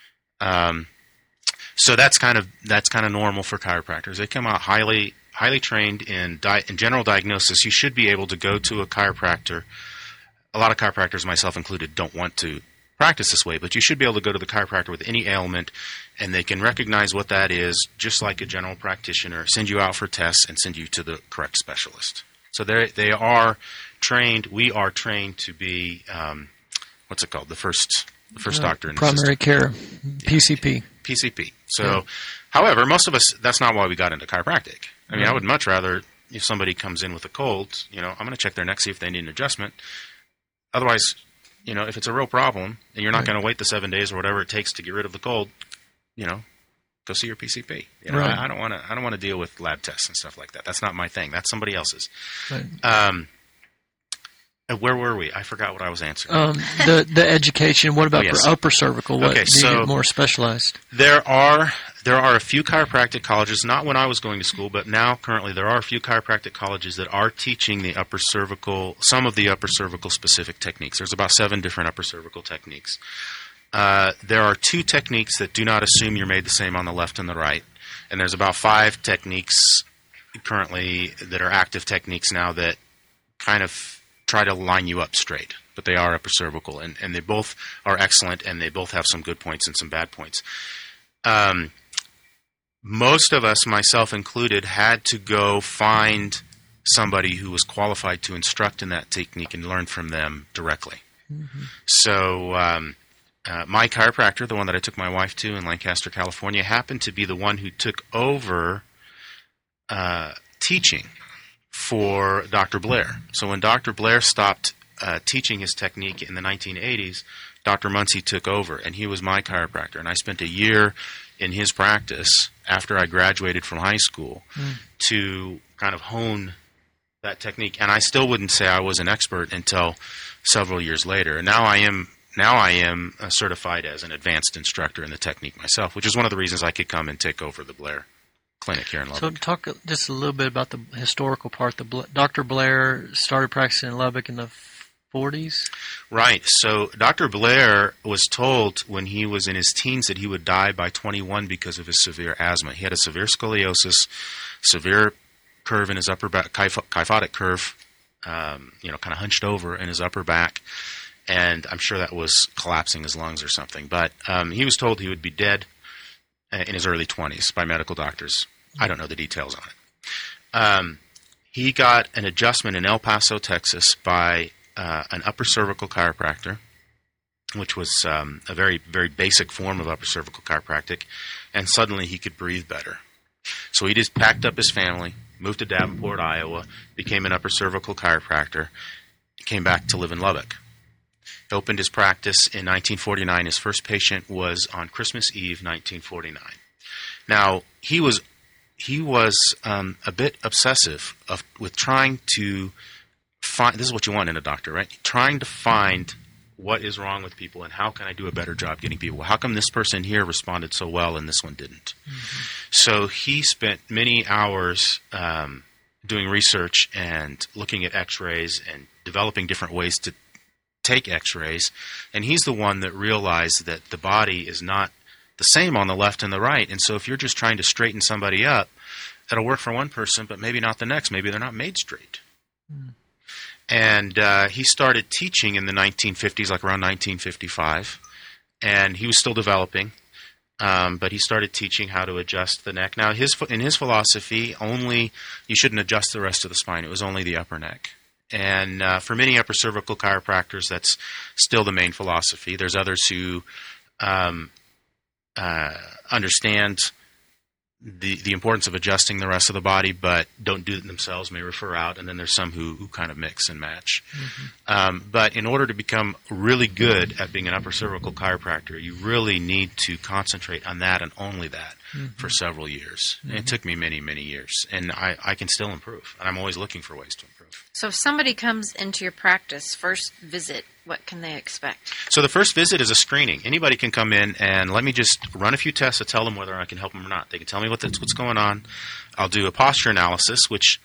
Um, so that's kind of that's kind of normal for chiropractors. They come out highly highly trained in, di- in general diagnosis. You should be able to go to a chiropractor. A lot of chiropractors, myself included, don't want to practice this way, but you should be able to go to the chiropractor with any ailment, and they can recognize what that is, just like a general practitioner, send you out for tests, and send you to the correct specialist. So they they are trained. We are trained to be um, what's it called? The first the first uh, doctor in the primary system. care, P C P. P C P. So, Yeah. however, most of us, that's not why we got into chiropractic. I mean, Right. I would much rather, if somebody comes in with a cold, you know, I'm going to check their neck, see if they need an adjustment. Otherwise, you know, if it's a real problem and you're not Right. going to wait the seven days or whatever it takes to get rid of the cold, you know, go see your P C P. You know, Right. I, I don't want to. I don't want to deal with lab tests and stuff like that. That's not my thing. That's somebody else's. Right. Um, uh, where were we? I forgot what I was answering. Um, the the education. What about Oh, yes. for upper cervical? What Okay, do you so- get more specialized? There are there are a few chiropractic colleges, not when I was going to school, but now currently there are a few chiropractic colleges that are teaching the upper cervical, some of the upper cervical specific techniques. There's about seven different upper cervical techniques. Uh, there are two techniques that do not assume you're made the same on the left and the right, and there's about five techniques currently that are active techniques now that kind of try to line you up straight, but they are upper cervical, and, and they both are excellent, and they both have some good points and some bad points. Um, most of us, myself included, had to go find somebody who was qualified to instruct in that technique and learn from them directly. Mm-hmm. So um, uh, my chiropractor, the one that I took my wife to in Lancaster, California, happened to be the one who took over uh, teaching for Doctor Blair. So when Doctor Blair stopped uh, teaching his technique in the nineteen eighties, Doctor Muncie took over, and he was my chiropractor. And I spent a year in his practice after I graduated from high school Mm. to kind of hone that technique. And I still wouldn't say I was an expert until several years later. And now I am now I am uh, certified as an advanced instructor in the technique myself, which is one of the reasons I could come and take over the Blair Clinic here in So Lubbock. talk just a little bit about the historical part. The Bla- Doctor Blair started practicing in Lubbock in the forties. Right. So Doctor Blair was told when he was in his teens that he would die by twenty-one because of his severe asthma. He had a severe scoliosis, severe curve in his upper back, kyph- kyphotic curve, um, you know, kind of hunched over in his upper back. And I'm sure that was collapsing his lungs or something. But um, he was told he would be dead uh, in his early twenties by medical doctors. I don't know the details on it. Um, he got an adjustment in El Paso, Texas by uh, an upper cervical chiropractor, which was um, a very, very basic form of upper cervical chiropractic, and suddenly he could breathe better. So he just packed up his family, moved to Davenport, Iowa, became an upper cervical chiropractor, came back to live in Lubbock. He opened his practice in nineteen forty-nine. His first patient was on Christmas Eve, nineteen forty-nine. Now, he was he was um, a bit obsessive of, with trying to find, this is what you want in a doctor, right? Trying to find what is wrong with people and how can I do a better job getting people. How come this person here responded so well and this one didn't? Mm-hmm. So he spent many hours um, doing research and looking at x-rays and developing different ways to take x-rays. And he's the one that realized that the body is not the same on the left and the right. And so if you're just trying to straighten somebody up, it'll work for one person, but maybe not the next. Maybe they're not made straight. Mm. And uh, he started teaching in the nineteen fifties, like around nineteen fifty-five. And he was still developing, um, but he started teaching how to adjust the neck. Now, his in his philosophy, only you shouldn't adjust the rest of the spine. It was only the upper neck. And uh, for many upper cervical chiropractors, that's still the main philosophy. There's others who um, uh, understand the the importance of adjusting the rest of the body, but don't do it themselves, may refer out, and then there's some who, who kind of mix and match. Mm-hmm. Um, but in order to become really good at being an upper cervical chiropractor, you really need to concentrate on that and only that mm-hmm. for several years. Mm-hmm. And it took me many, many years, and I, I can still improve, and I'm always looking for ways to improve. So if somebody comes into your practice, first visit, what can they expect? So the first visit is a screening. Anybody can come in and let me just run a few tests to tell them whether I can help them or not. They can tell me what the, what's going on. I'll do a posture analysis, which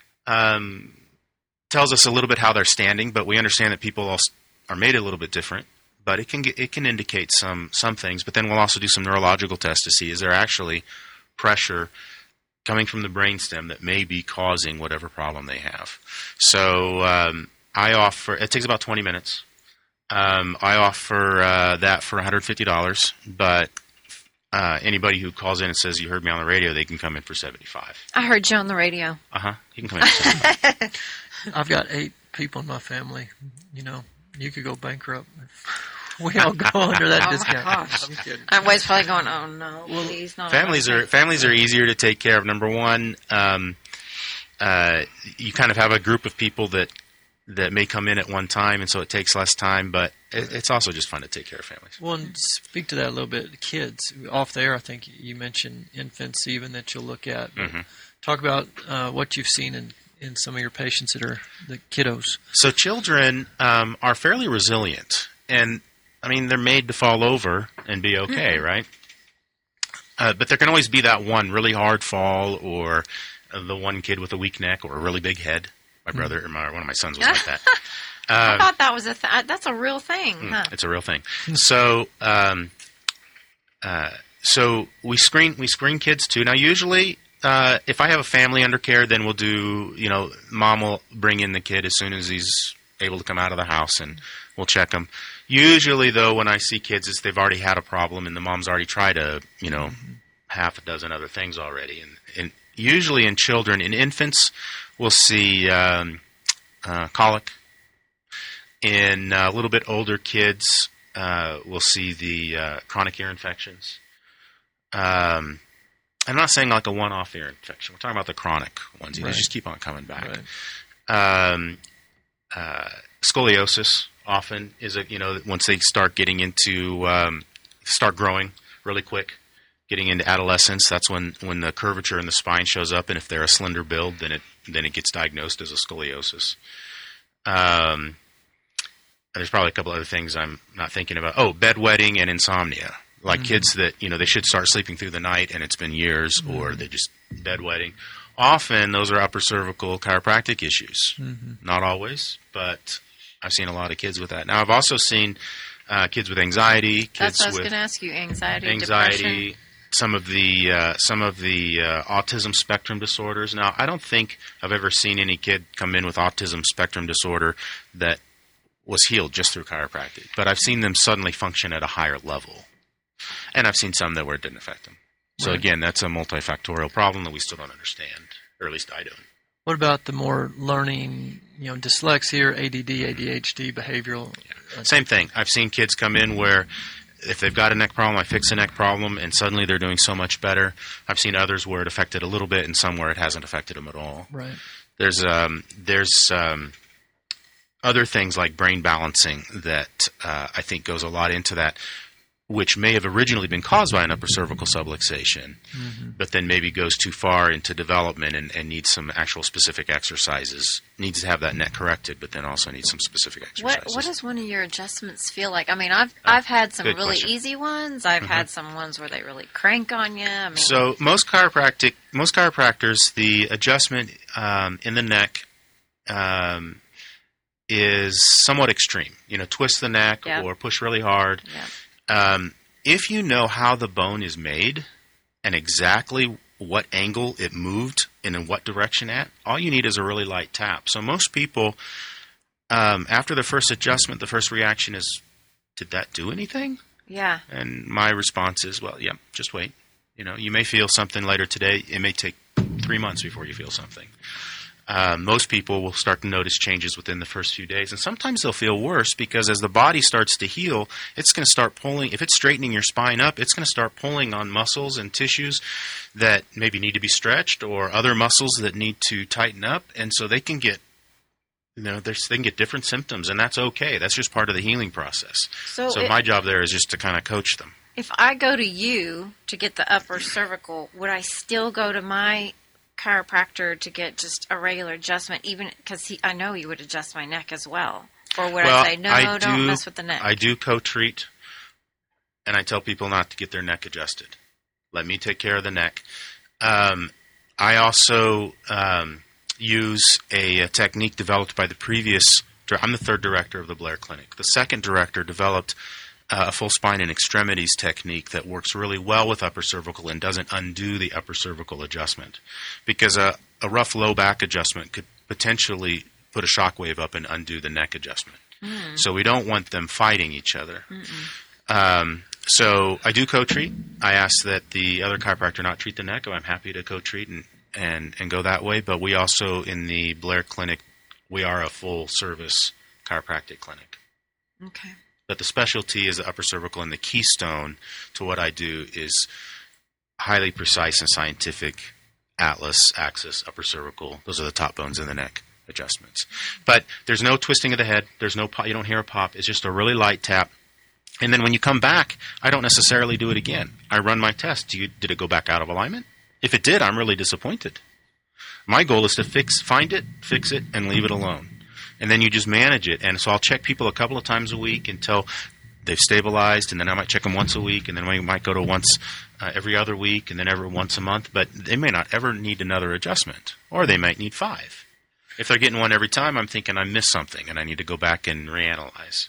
um, tells us a little bit how they're standing, but we understand that people all are made a little bit different. But it can get, it can indicate some some things. But then we'll also do some neurological tests to see is there actually pressure coming from the brainstem that may be causing whatever problem they have. So um, I offer. It takes about twenty minutes. Um, I offer uh, that for one hundred fifty dollars, but uh, anybody who calls in and says you heard me on the radio, they can come in for seventy-five dollars. I heard you on the radio. Uh-huh. You can come in for seventy-five dollars. I've got eight people in my family. You know, you could go bankrupt. We all go under that oh discount. My gosh. I'm kidding. I'm always probably going, oh, no, please, not. Families are families are easier to take care of. Number one, um, uh, you kind of have a group of people that that may come in at one time, and so it takes less time, but it, it's also just fun to take care of families. Well, and speak to that a little bit. Kids, off there, I think you mentioned infants even that you'll look at. Mm-hmm. Talk about uh, what you've seen in, in some of your patients that are the kiddos. So children um, are fairly resilient, and, I mean, they're made to fall over and be okay, mm-hmm. right? Uh, but there can always be that one really hard fall or uh, the one kid with a weak neck or a really big head. My brother, or my, one of my sons was like that. I Uh, thought that was a th- that's a real thing. Huh? It's a real thing. So, um, uh, so we screen we screen kids too. Now, usually, uh, if I have a family under care, then we'll do. You know, mom will bring in the kid as soon as he's able to come out of the house, and we'll check him. Usually, though, when I see kids, it's they've already had a problem, and the mom's already tried a you know half a dozen other things already, and, and usually in children, in infants. We'll see um, uh, colic. In a uh, little bit older kids, uh, we'll see the uh, chronic ear infections. Um, I'm not saying like a one-off ear infection. We're talking about the chronic ones. They right. just keep on coming back. Right. Um, uh, scoliosis often is a you know once they start getting into um, start growing really quick. Getting into adolescence, that's when, when the curvature in the spine shows up, and if they're a slender build, then it then it gets diagnosed as a scoliosis. Um, there's probably a couple other things I'm not thinking about. Oh, bedwetting and insomnia, like mm-hmm. kids that you know they should start sleeping through the night, and it's been years, mm-hmm. or they just bedwetting. Often those are upper cervical chiropractic issues. Mm-hmm. Not always, but I've seen a lot of kids with that. Now I've also seen uh, kids with anxiety. Kids That's what I was with going to ask you: anxiety, anxiety. depression. Some of the uh, some of the uh, autism spectrum disorders. Now, I don't think I've ever seen any kid come in with autism spectrum disorder that was healed just through chiropractic. But I've seen them suddenly function at a higher level, and I've seen some that where it didn't affect them. So right. again, that's a multifactorial problem that we still don't understand, or at least I don't. What about the more learning, you know, dyslexia, A D D, A D H D, behavioral? Yeah. Same thing. I've seen kids come in where if they've got a neck problem, I fix a neck problem, and suddenly they're doing so much better. I've seen others where it affected a little bit, and some where it hasn't affected them at all. Right. There's um, there's um, other things like brain balancing that uh, I think goes a lot into that, which may have originally been caused by an upper cervical subluxation, mm-hmm. but then maybe goes too far into development and, and needs some actual specific exercises. Needs to have that neck corrected, but then also needs some specific exercises. What What does one of your adjustments feel like? I mean, I've uh, I've had some really question. easy ones. I've mm-hmm. had some ones where they really crank on you. I mean, so most chiropractic most chiropractors, the adjustment um, in the neck um, is somewhat extreme. You know, twist the neck yep. or push really hard. Yep. Um, if you know how the bone is made and exactly what angle it moved and in what direction at, all you need is a really light tap. So most people, um, after the first adjustment, the first reaction is, did that do anything? Yeah. And my response is, well, yeah, just wait. You know, you may feel something later today. It may take three months before you feel something. Uh, most people will start to notice changes within the first few days, and sometimes they'll feel worse because as the body starts to heal, it's going to start pulling. If it's straightening your spine up, it's going to start pulling on muscles and tissues that maybe need to be stretched or other muscles that need to tighten up, and so they can get, you know, they can get different symptoms, and that's okay. That's just part of the healing process. So, so it, my job there is just to kind of coach them. If I go to you to get the upper cervical, would I still go to my chiropractor to get just a regular adjustment, even because I know he would adjust my neck as well? Or would well, I say, no, I don't do, mess with the neck? I do co-treat, and I tell people not to get their neck adjusted. Let me take care of the neck. Um, I also um, use a, a technique developed by the previous, I'm the third director of the Blair Clinic. The second director developed Uh, a full spine and extremities technique that works really well with upper cervical and doesn't undo the upper cervical adjustment. Because a, a rough low back adjustment could potentially put a shockwave up and undo the neck adjustment. Mm. So we don't want them fighting each other. Um, so I do co-treat. I ask that the other chiropractor not treat the neck. I'm happy to co-treat and, and, and go that way. But we also, in the Blair Clinic, we are a full-service chiropractic clinic. Okay. But the specialty is the upper cervical, and the keystone to what I do is highly precise and scientific atlas, axis, upper cervical. Those are the top bones in the neck adjustments. But there's no twisting of the head. There's no pop. You don't hear a pop. It's just a really light tap. And then when you come back, I don't necessarily do it again. I run my test. Do you, did it go back out of alignment? If it did, I'm really disappointed. My goal is to fix, find it, fix it, and leave it alone. And then you just manage it. And so I'll check people a couple of times a week until they've stabilized, and then I might check them once a week, and then we might go to once uh, every other week, and then every once a month. But they may not ever need another adjustment, or they might need five. If they're getting one every time, I'm thinking I missed something, and I need to go back and reanalyze.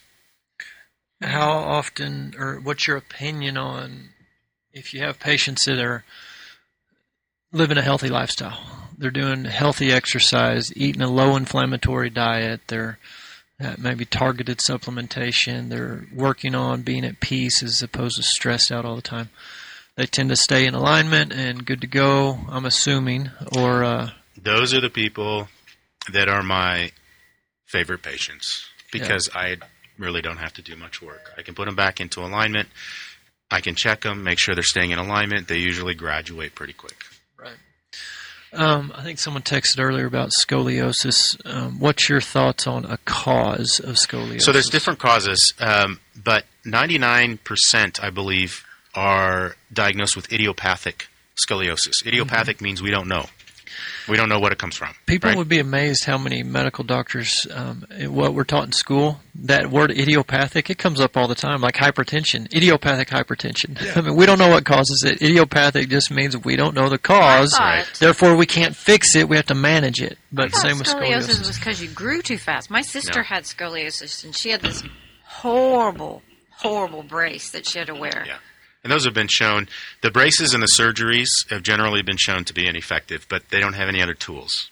How often, or what's your opinion on if you have patients that are living a healthy lifestyle? They're doing healthy exercise, eating a low-inflammatory diet. They're uh, maybe targeted supplementation. They're working on being at peace as opposed to stressed out all the time. They tend to stay in alignment and good to go, I'm assuming. Or uh, those are the people that are my favorite patients because yeah. I really don't have to do much work. I can put them back into alignment. I can check them, make sure they're staying in alignment. They usually graduate pretty quick. Right. Um, I think someone texted earlier about scoliosis. Um, what's your thoughts on a cause of scoliosis? So there's different causes, um, but ninety-nine percent, I believe, are diagnosed with idiopathic scoliosis. Idiopathic mm-hmm. means we don't know. We don't know what it comes from. People right? would be amazed how many medical doctors, um, what we're taught in school, that word idiopathic, it comes up all the time, like hypertension, idiopathic hypertension. Yeah. I mean, we don't know what causes it. Idiopathic just means we don't know the cause, right. Therefore we can't fix it, we have to manage it. But I same with scoliosis. Scoliosis was because you grew too fast. My sister no. had scoliosis, and she had this horrible, horrible brace that she had to wear. Yeah. And those have been shown, the braces and the surgeries have generally been shown to be ineffective, but they don't have any other tools.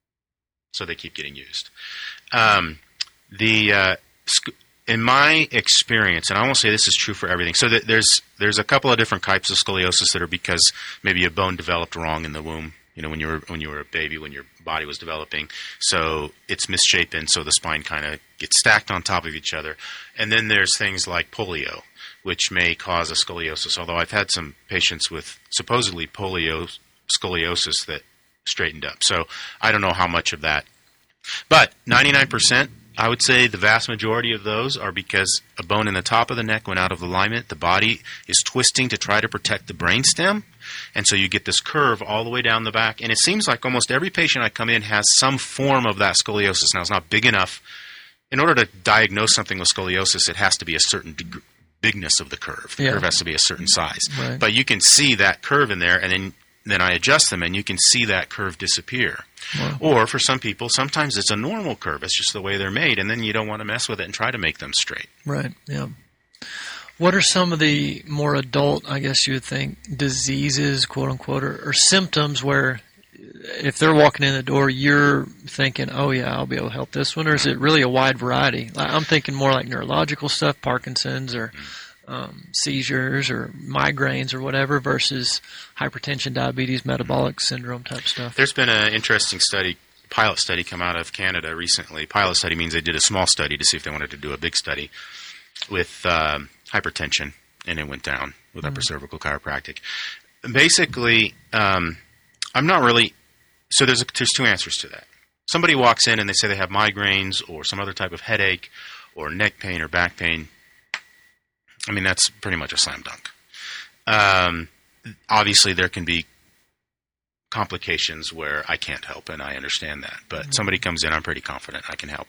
So they keep getting used. Um, the uh, sc- in my experience, and I won't say this is true for everything, so that there's there's a couple of different types of scoliosis that are because maybe a bone developed wrong in the womb, you know, when you were when you were a baby, when your body was developing. So it's misshapen, so the spine kind of gets stacked on top of each other. And then there's things like polio, which may cause a scoliosis, although I've had some patients with supposedly polio scoliosis that straightened up. So I don't know how much of that. But ninety-nine percent, I would say the vast majority of those are because a bone in the top of the neck went out of alignment. The body is twisting to try to protect the brainstem, and so you get this curve all the way down the back. And it seems like almost every patient I come in has some form of that scoliosis. Now, it's not big enough. In order to diagnose something with scoliosis, it has to be a certain degree. Bigness of the curve. The yeah. curve has to be a certain size. Right. But you can see that curve in there, and then, then I adjust them, and you can see that curve disappear. Wow. Or for some people, sometimes it's a normal curve. It's just the way they're made, and then you don't want to mess with it and try to make them straight. Right, yeah. What are some of the more adult, I guess you would think, diseases, quote-unquote, or, or symptoms where if they're walking in the door, you're thinking, oh, yeah, I'll be able to help this one? Or is it really a wide variety? I'm thinking more like neurological stuff, Parkinson's or um, seizures or migraines or whatever versus hypertension, diabetes, metabolic syndrome type stuff. There's been an interesting study pilot study come out of Canada recently. Pilot study means they did a small study to see if they wanted to do a big study with um, hypertension, and it went down with mm-hmm. upper cervical chiropractic. Basically, um, I'm not really – so there's, a, there's two answers to that. Somebody walks in and they say they have migraines or some other type of headache or neck pain or back pain. I mean, that's pretty much a slam dunk. Um, obviously, there can be complications where I can't help, and I understand that. But mm-hmm. somebody comes in, I'm pretty confident I can help.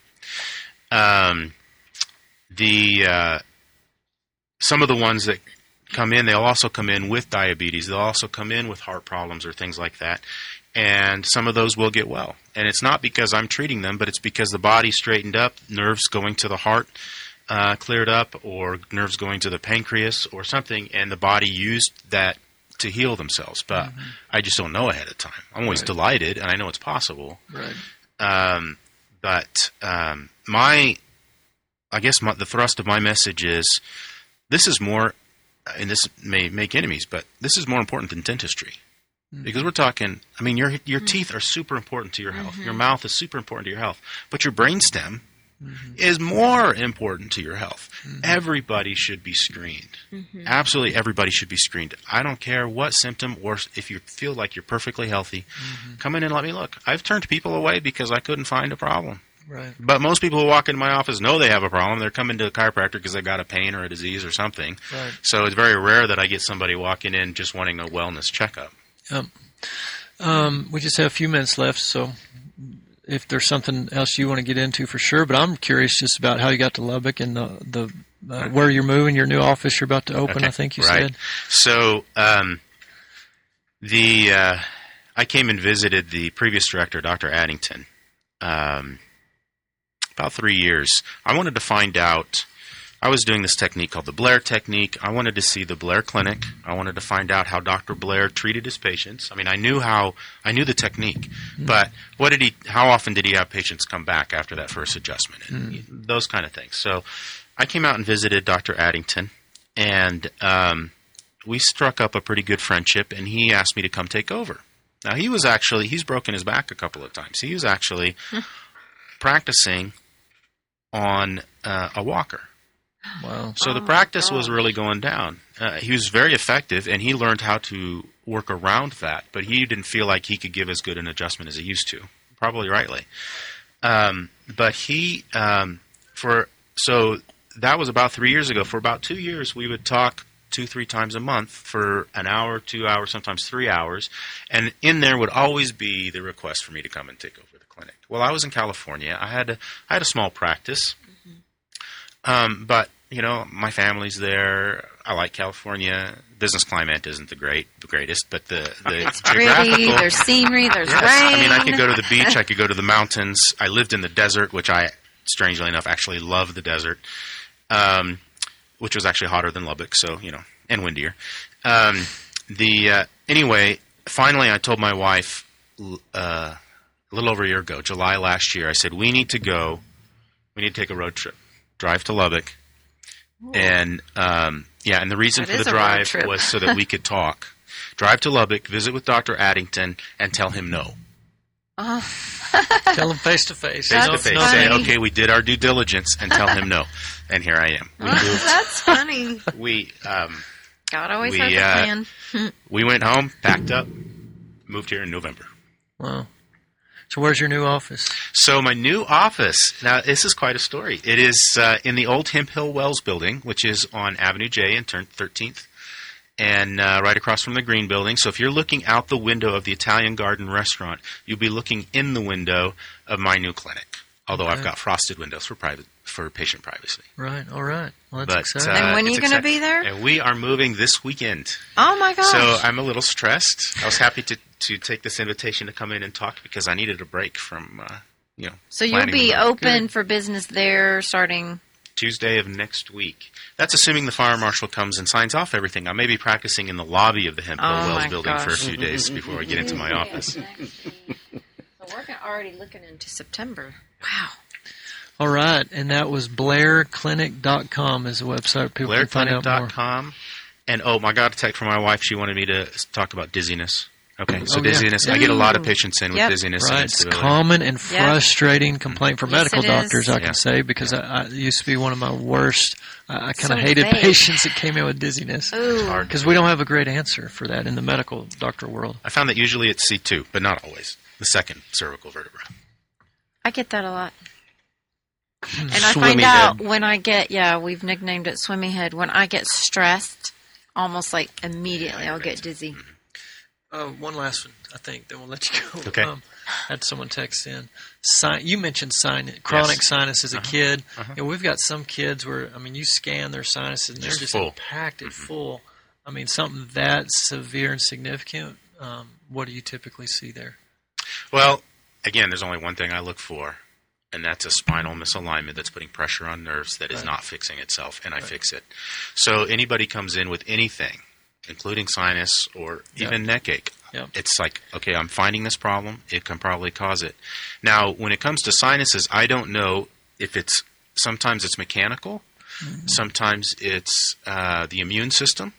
Um, the uh, some of the ones that come in, they'll also come in with diabetes. They'll also come in with heart problems or things like that. And some of those will get well. And it's not because I'm treating them, but it's because the body straightened up, nerves going to the heart uh, cleared up, or nerves going to the pancreas or something, and the body used that to heal themselves. But mm-hmm. I just don't know ahead of time. I'm always right. delighted, and I know it's possible. Right. Um, but um, my, I guess my, the thrust of my message is this is more, and this may make enemies, but this is more important than dentistry. Because we're talking, I mean, your your mm-hmm. teeth are super important to your health. Mm-hmm. Your mouth is super important to your health. But your brainstem mm-hmm. is more important to your health. Mm-hmm. Everybody should be screened. Mm-hmm. Absolutely everybody should be screened. I don't care what symptom, or if you feel like you're perfectly healthy, mm-hmm. come in and let me look. I've turned people away because I couldn't find a problem. Right. But most people who walk into my office know they have a problem. They're coming to a chiropractor because they've got a pain or a disease or something. Right. So it's very rare that I get somebody walking in just wanting a wellness checkup. Um, um, we just have a few minutes left, so if there's something else you want to get into, for sure. But I'm curious just about how you got to Lubbock and the, the uh, where you're moving, your new office you're about to open. Okay. I think you right. said. So um, the uh, I came and visited the previous director, Doctor Addington, um, about three years. I wanted to find out. I was doing this technique called the Blair technique. I wanted to see the Blair Clinic. I wanted to find out how Doctor Blair treated his patients. I mean, I knew how I knew the technique, mm. but what did he? How often did he have patients come back after that first adjustment? And mm. those kind of things. So, I came out and visited Doctor Addington, and um, we struck up a pretty good friendship. And he asked me to come take over. Now, he was actually he's broken his back a couple of times. He was actually practicing on uh, a walker. Wow. So oh the practice God. was really going down. Uh, he was very effective, and he learned how to work around that, but he didn't feel like he could give as good an adjustment as he used to, probably rightly. Um, but he, um, for so that was about three years ago. For about two years, we would talk two, three times a month for an hour, two hours, sometimes three hours, and in there would always be the request for me to come and take over the clinic. Well, I was in California. I had a, I had a small practice. Um, but, you know, my family's there. I like California. Business climate isn't the great, the greatest, but the, the it's pretty, there's scenery, there's yes. rain. I mean, I could go to the beach. I could go to the mountains. I lived in the desert, which I, strangely enough, actually love the desert, um, which was actually hotter than Lubbock, so, you know, and windier. Um, the uh, anyway, finally I told my wife uh, a little over a year ago, July last year, I said, we need to go, we need to take a road trip. Drive to Lubbock, Ooh. and um, yeah, and the reason that for the drive was so that we could talk. Drive to Lubbock, visit with Doctor Addington, and tell him no. Oh. Tell him face to face. Face to face. Say, okay, we did our due diligence, and tell him no. And here I am. We oh, moved. That's funny. We um, God always we, has a uh, plan. We went home, packed up, moved here in November. Wow. So where's your new office? So my new office, now this is quite a story. It is uh, in the old Hemphill Wells building, which is on Avenue J and thirteenth, and uh, right across from the Green building. So if you're looking out the window of the Italian Garden restaurant, you'll be looking in the window of my new clinic, although okay. I've got frosted windows for private for patient privacy. Right, all right. Well, that's but, exciting. Uh, and when are you going to be there? And we are moving this weekend. Oh, my gosh. So I'm a little stressed. I was happy to, to take this invitation to come in and talk because I needed a break from, uh, you know. So you'll be the open Good. for business there starting Tuesday of next week. That's assuming the fire marshal comes and signs off everything. I may be practicing in the lobby of the Hemphill Oh, Wells my building gosh. for a few days before I get into my office. So we're already looking into September. Wow. All right, and that was blair clinic dot com is the website. People blair can find clinic out more. dot com. And, oh, I got a text from my wife. She wanted me to talk about dizziness. Okay, so Oh, yeah. dizziness. I get a lot of patients in with Yep. dizziness and Right, it's instability. common and Yeah. frustrating complaint for Yes, medical it doctors. is. I Yeah. can say because I, I it used to be one of my worst. I, I kind of So hated vague. patients that came in with dizziness Ooh. hard. because we don't have a great answer for that in the medical doctor world. I found that usually it's C two, but not always. The second cervical vertebra. I get that a lot. And I Swimmy find out head. when I get, yeah, we've nicknamed it swimmy head. When I get stressed, almost like immediately I'll get dizzy. Uh, one last one, I think, then we'll let you go. Okay. Um, had someone text in. Sin- you mentioned sin- chronic Yes. sinus as a Uh-huh. kid. Uh-huh. And we've got some kids where, I mean, you scan their sinuses and they're Just just full. packed at Mhm. full. I mean, something that severe and significant, um, what do you typically see there? Well, again, there's only one thing I look for, and that's a spinal misalignment that's putting pressure on nerves that is Right. not fixing itself, and I Right. fix it. So anybody comes in with anything, including sinus or even neck ache, Yep. it's like, okay, I'm finding this problem. It can probably cause it. Now, when it comes to sinuses, I don't know if it's, sometimes it's mechanical, Mm-hmm. sometimes it's uh, the immune system.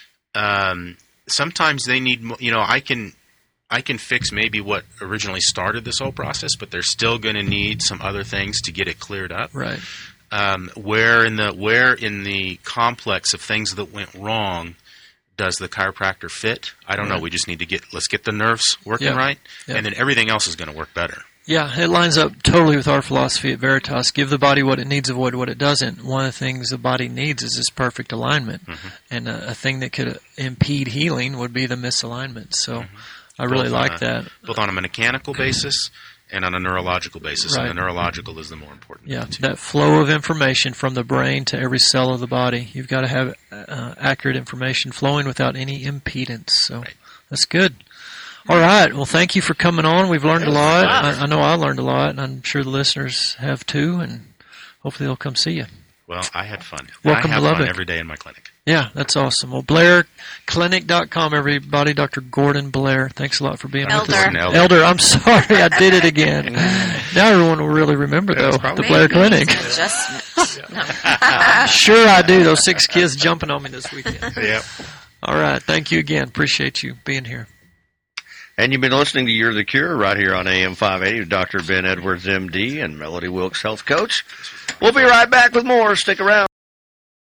Um, sometimes they need, mo- you know, I can I can fix maybe what originally started this whole process, but they're still going to need some other things to get it cleared up. Right. Um, where in the where in the complex of things that went wrong does the chiropractor fit? I don't know. Right. We just need to get let's get the nerves working Yep. right, Yep. and then everything else is going to work better. Yeah, it lines up totally with our philosophy at Veritas. Give the body what it needs, avoid what it doesn't. One of the things the body needs is this perfect alignment. Mhm. And a, a thing that could impede healing would be the misalignment. So I really Both on like a- that. both on a mechanical basis and on a neurological basis. Right. And the neurological is the more important. Yeah, of the two. that flow of information from the brain to every cell of the body. You've got to have uh, accurate information flowing without any impedance. So Right. that's good. All right. Well, thank you for coming on. We've learned a lot. I, I know I learned a lot, and I'm sure the listeners have too. And hopefully they'll come see you. Well, I had fun. Welcome I have to fun Lubbock. every day in my clinic. Yeah, that's awesome. Well, Blair Clinic dot com, everybody. Doctor Gordon Blair. Thanks a lot for being Elder. with us. Gordon Elder. Elder, I'm sorry. I did it again. Now everyone will really remember, That's though, probably- the Blair Maybe Clinic. some adjustments. No. Sure I do. Those six kids jumping on me this weekend. Yep. All right. Thank you again. Appreciate you being here. And you've been listening to You're the Cure right here on A M five eighty with Doctor Ben Edwards, M D, and Melody Wilkes, Health Coach. We'll be right back with more. Stick around.